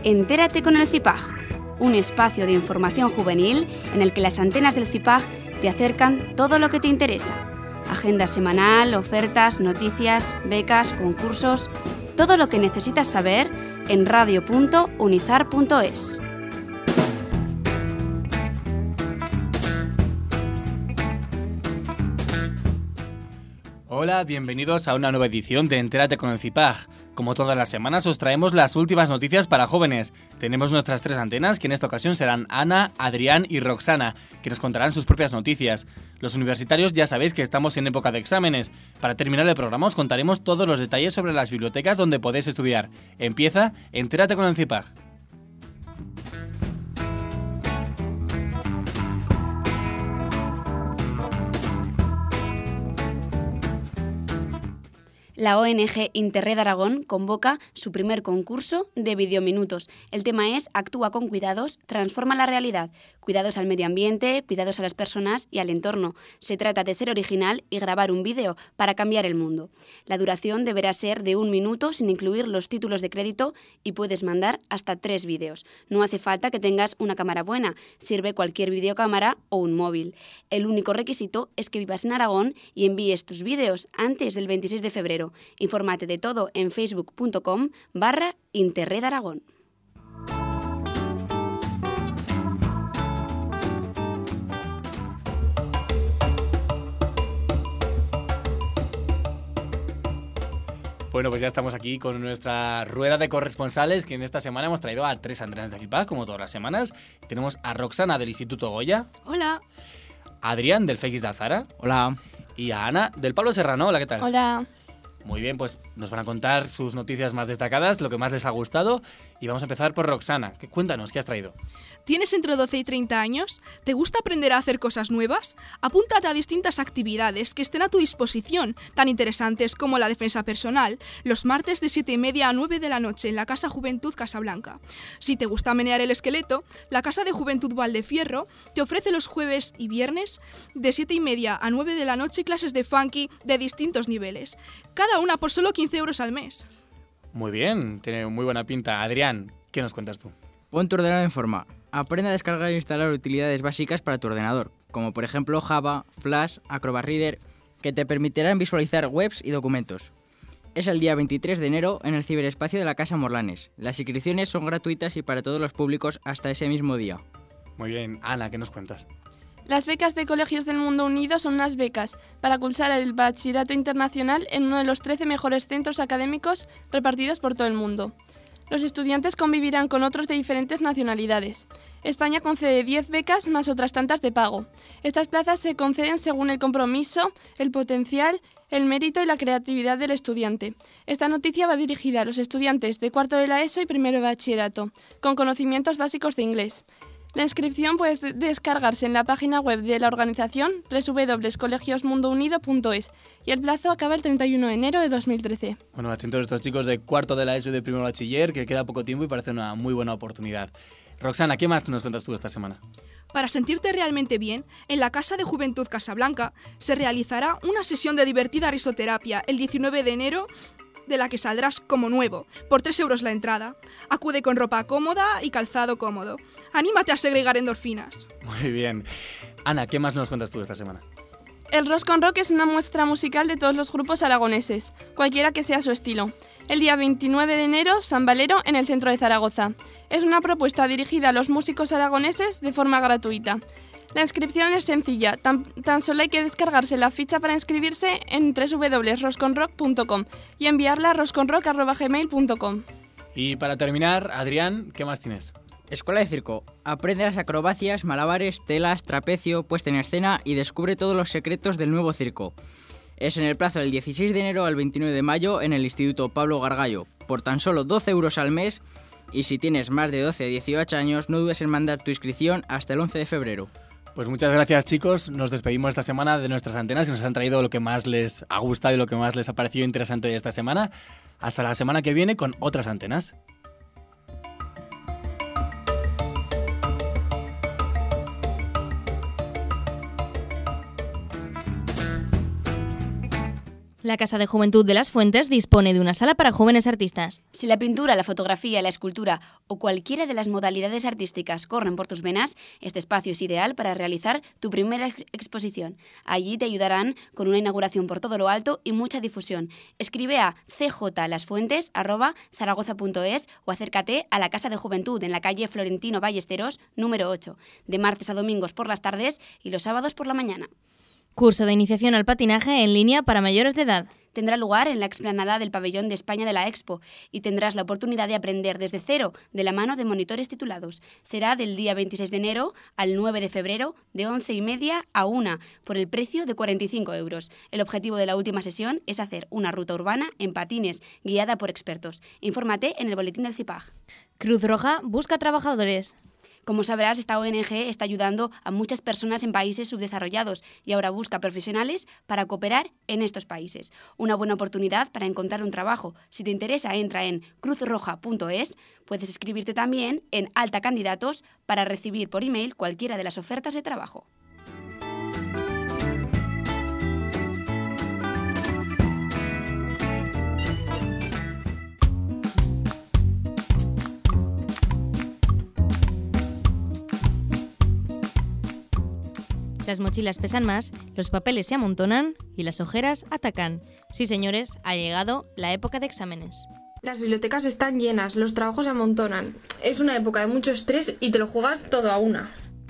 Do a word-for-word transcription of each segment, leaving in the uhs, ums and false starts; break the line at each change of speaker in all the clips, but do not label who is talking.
Entérate con el CIPAG, un espacio de información juvenil en el que las antenas del CIPAG te acercan todo lo que te interesa. Agenda semanal, ofertas, noticias, becas, concursos, todo lo que necesitas saber en radio punto unizar punto es.
Hola, bienvenidos a una nueva edición de Entérate con el CIPAG. Como todas las semanas os traemos las últimas noticias para jóvenes. Tenemos nuestras tres antenas, que en esta ocasión serán Ana, Adrián y Roxana, que nos contarán sus propias noticias. Los universitarios ya sabéis que estamos en época de exámenes. Para terminar el programa os contaremos todos los detalles sobre las bibliotecas donde podéis estudiar. Empieza Entérate con el CIPAG.
La O N G Interred Aragón convoca su primer concurso de videominutos. El tema es Actúa con cuidados, transforma la realidad. Cuidados al medio ambiente, cuidados a las personas y al entorno. Se trata de ser original y grabar un vídeo para cambiar el mundo. La duración deberá ser de un minuto sin incluir los títulos de crédito y puedes mandar hasta tres vídeos. No hace falta que tengas una cámara buena, sirve cualquier videocámara o un móvil. El único requisito es que vivas en Aragón y envíes tus vídeos antes del veintiséis de febrero. Infórmate de todo en facebook punto com barra Interred Aragón.
Bueno, pues ya estamos aquí con nuestra rueda de corresponsales, que en esta semana hemos traído a tres antenas de CIPAG, como todas las semanas. Tenemos a Roxana del Instituto Goya.
Hola.
A Adrián del Feix de Azara.
Hola.
Y a Ana del Pablo Serrano. Hola, ¿qué tal?
Hola.
Muy bien, pues nos van a contar sus noticias más destacadas, lo que más les ha gustado. Y vamos a empezar por Roxana. Cuéntanos, ¿qué has traído?
¿Tienes entre doce y treinta años? ¿Te gusta aprender a hacer cosas nuevas? Apúntate a distintas actividades que estén a tu disposición, tan interesantes como la defensa personal, los martes de siete y media a nueve de la noche en la Casa Juventud Casablanca. Si te gusta menear el esqueleto, la Casa de Juventud Valdefierro te ofrece los jueves y viernes de siete y media a nueve de la noche clases de funky de distintos niveles, cada una por solo quince euros al mes.
Muy bien, tiene muy buena pinta. Adrián, ¿qué nos cuentas tú?
Pon tu ordenador en forma. Aprende a descargar e instalar utilidades básicas para tu ordenador, como por ejemplo Java, Flash, Acrobat Reader, que te permitirán visualizar webs y documentos. Es el día veintitrés de enero en el ciberespacio de la Casa Morlanes. Las inscripciones son gratuitas y para todos los públicos hasta ese mismo día.
Muy bien, Ana, ¿qué nos cuentas?
Las becas de Colegios del Mundo Unido son unas becas para cursar el Bachillerato Internacional en uno de los trece mejores centros académicos repartidos por todo el mundo. Los estudiantes convivirán con otros de diferentes nacionalidades. España concede diez becas más otras tantas de pago. Estas plazas se conceden según el compromiso, el potencial, el mérito y la creatividad del estudiante. Esta noticia va dirigida a los estudiantes de cuarto de la ESO y primero de bachillerato, con conocimientos básicos de inglés. La inscripción puede descargarse en la página web de la organización doble u doble u doble u punto colegios mundo unido punto es y el plazo acaba el treinta y uno de enero de dos mil trece.
Bueno, atentos a estos chicos de cuarto de la ESO y de primero bachiller, que queda poco tiempo y parece una muy buena oportunidad. Roxana, ¿qué más tú nos cuentas tú esta semana?
Para sentirte realmente bien, en la Casa de Juventud Casablanca se realizará una sesión de divertida risoterapia el diecinueve de enero, de la que saldrás como nuevo, por tres euros la entrada. Acude con ropa cómoda y calzado cómodo. Anímate a segregar endorfinas.
Muy bien. Ana, ¿qué más nos cuentas tú esta semana?
El Roscon Rock es una muestra musical de todos los grupos aragoneses, cualquiera que sea su estilo. El día veintinueve de enero, San Valero, en el centro de Zaragoza. Es una propuesta dirigida a los músicos aragoneses de forma gratuita. La inscripción es sencilla, tan, tan solo hay que descargarse la ficha para inscribirse en doble u doble u doble u punto roscon rock punto com y enviarla a rosconrock arroba gmail punto com.
Y para terminar, Adrián, ¿qué más tienes?
Escuela de Circo. Aprende las acrobacias, malabares, telas, trapecio, puesta en escena y descubre todos los secretos del nuevo circo. Es en el plazo del dieciséis de enero al veintinueve de mayo en el Instituto Pablo Gargallo, por tan solo doce euros al mes, y si tienes más de doce a dieciocho años no dudes en mandar tu inscripción hasta el once de febrero.
Pues muchas gracias, chicos. Nos despedimos esta semana de nuestras antenas y nos han traído lo que más les ha gustado y lo que más les ha parecido interesante de esta semana. Hasta la semana que viene con otras antenas.
La Casa de Juventud de Las Fuentes dispone de una sala para jóvenes artistas.
Si la pintura, la fotografía, la escultura o cualquiera de las modalidades artísticas corren por tus venas, este espacio es ideal para realizar tu primera ex- exposición. Allí te ayudarán con una inauguración por todo lo alto y mucha difusión. Escribe a c j lasfuentes arroba zaragoza punto es o acércate a la Casa de Juventud en la calle Florentino Ballesteros, número ocho, de martes a domingos por las tardes y los sábados por la mañana.
Curso de iniciación al patinaje en línea para mayores de edad.
Tendrá lugar en la explanada del Pabellón de España de la Expo y tendrás la oportunidad de aprender desde cero de la mano de monitores titulados. Será del día veintiséis de enero al nueve de febrero de once y media a una por el precio de cuarenta y cinco euros. El objetivo de la última sesión es hacer una ruta urbana en patines guiada por expertos. Infórmate en el boletín del CIPAG.
Cruz Roja busca trabajadores.
Como sabrás, esta O N G está ayudando a muchas personas en países subdesarrollados y ahora busca profesionales para cooperar en estos países. Una buena oportunidad para encontrar un trabajo. Si te interesa, entra en cruz roja punto es. Puedes escribirte también en Alta Candidatos para recibir por email cualquiera de las ofertas de trabajo.
Las mochilas pesan más, los papeles se amontonan y las ojeras atacan. Sí, señores, ha llegado la época de exámenes.
Las bibliotecas están llenas, los trabajos se amontonan. Es una época de mucho estrés y te lo juegas todo a una.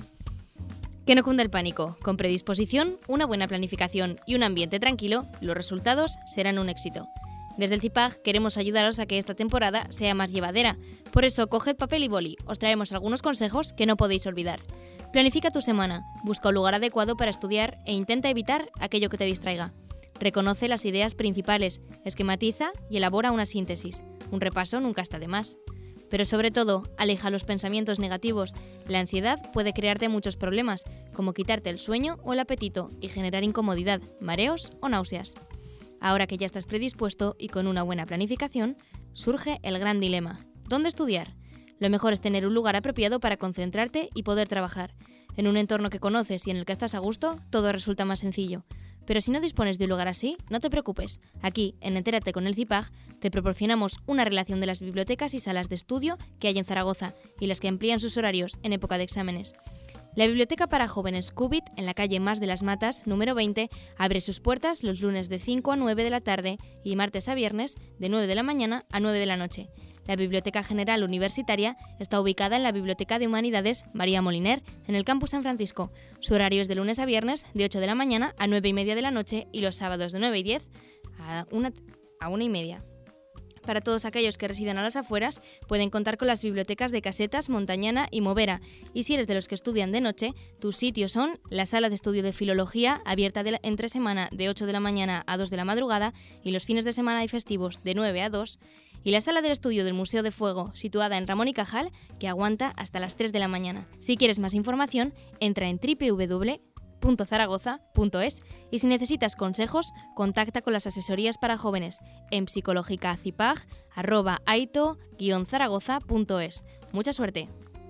Que no cunda el pánico. Con predisposición, una buena planificación y un ambiente tranquilo, los resultados serán un éxito. Desde el CIPAG queremos ayudaros a que esta temporada sea más llevadera. Por eso, coged papel y boli. Os traemos algunos consejos que no podéis olvidar. Planifica tu semana, busca un lugar adecuado para estudiar e intenta evitar aquello que te distraiga. Reconoce las ideas principales, esquematiza y elabora una síntesis. Un repaso nunca está de más. Pero sobre todo, aleja los pensamientos negativos. La ansiedad puede crearte muchos problemas, como quitarte el sueño o el apetito y generar incomodidad, mareos o náuseas. Ahora que ya estás predispuesto y con una buena planificación, surge el gran dilema. ¿Dónde estudiar? Lo mejor es tener un lugar apropiado para concentrarte y poder trabajar. En un entorno que conoces y en el que estás a gusto, todo resulta más sencillo. Pero si no dispones de un lugar así, no te preocupes. Aquí, en Entérate con el CIPAG, te proporcionamos una relación de las bibliotecas y salas de estudio que hay en Zaragoza y las que amplían sus horarios en época de exámenes. La Biblioteca para Jóvenes Cúbit, en la calle Más de las Matas, número veinte, abre sus puertas los lunes de cinco a nueve de la tarde y martes a viernes de nueve de la mañana a nueve de la noche. La Biblioteca General Universitaria está ubicada en la Biblioteca de Humanidades María Moliner, en el Campus San Francisco. Su horario es de lunes a viernes, de ocho de la mañana a nueve y media de la noche y los sábados de nueve y diez a una, a una y media. Para todos aquellos que residen a las afueras, pueden contar con las bibliotecas de Casetas, Montañana y Movera. Y si eres de los que estudian de noche, tus sitios son la Sala de Estudio de Filología, abierta de la, entre semana de ocho de la mañana a dos de la madrugada y los fines de semana y festivos de nueve a dos, y la Sala del Estudio del Museo de Fuego, situada en Ramón y Cajal, que aguanta hasta las tres de la mañana. Si quieres más información, entra en doble u doble u doble u punto zaragoza punto es y si necesitas consejos, contacta con las asesorías para jóvenes en psicologicacipag arroba aito guion zaragoza punto es. Mucha suerte.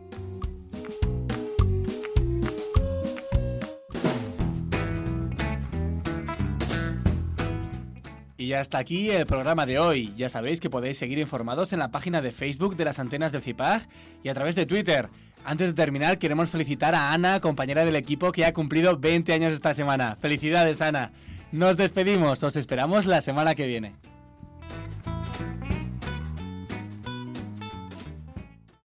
Y hasta aquí el programa de hoy. Ya sabéis que podéis seguir informados en la página de Facebook de las Antenas del CIPAG y a través de Twitter. Antes de terminar, queremos felicitar a Ana, compañera del equipo, que ha cumplido veinte años esta semana. ¡Felicidades, Ana! Nos despedimos, os esperamos la semana que viene.